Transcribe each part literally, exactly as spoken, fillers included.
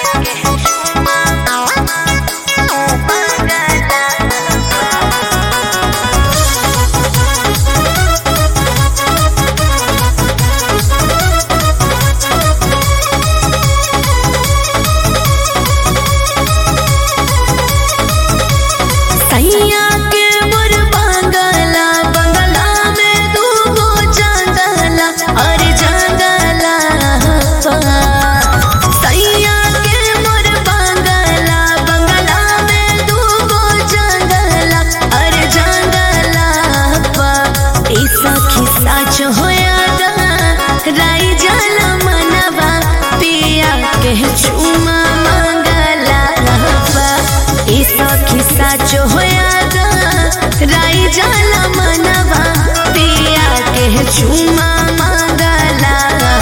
साचो होया राई जाला मनवा पिया के चुमा मंगला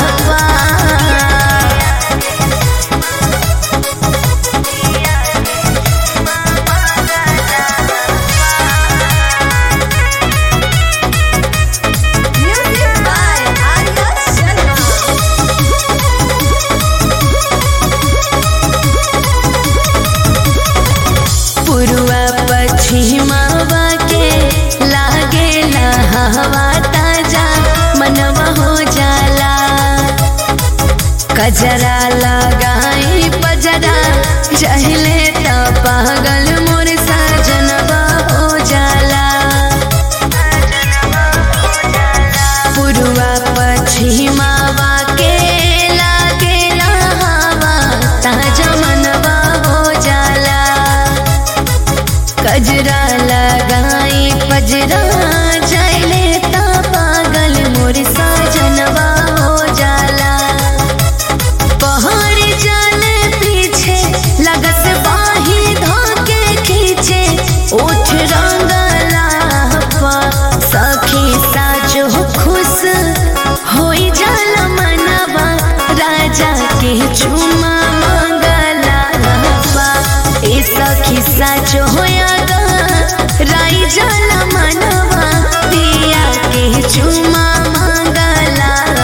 पुरुआ पश्चिमावा के लागेला हवा ताजा मनवा हो जाला कजरा लगाई पजरा चहले त पागल मोर सजनवा हो जाला पुरुआ पश्चिमावा के लागेला हवा ताजा मनवा हो जाला कजरा लगाई पजरा चले ता पागल मोर सजनवा हो जाला पहाड़ जाले पीछे लगस बाही धोके खींचे उठ रंगला सखी साच हो खुश होई जाला मनवा राजा के चुमा मंगला ए सखी साच होया राई जाला मनवा पिया के चुमा मंगला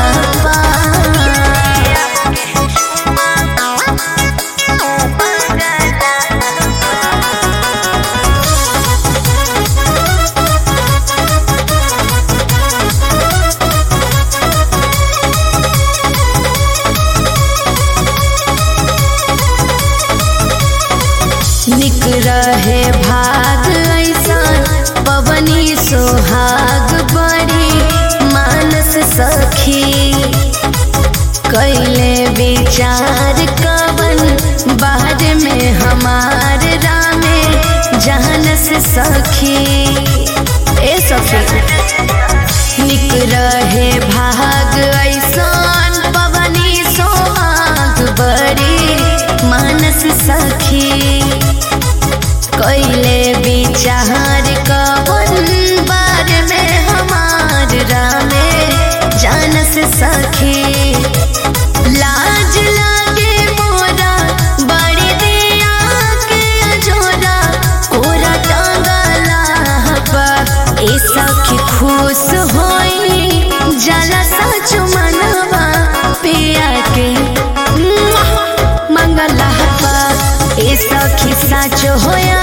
निक रहे भाग ऐसा पवनी सोहाग बड़ी मानस सखी कैले विचार कवन बाद में हमार रामे जानस सखी ए सखी निक रहे भाग ऐसा पवनी सोहाग बड़ी मानस सखी कैले विचार कवन बार में हमार रामे जानस सखी लाज लागे मोरा बड़ी दिया के अजोरा कोरा टांगला ए सखी खुश होई जाला सच मनवा पिया के मंगला ए सखी साच होया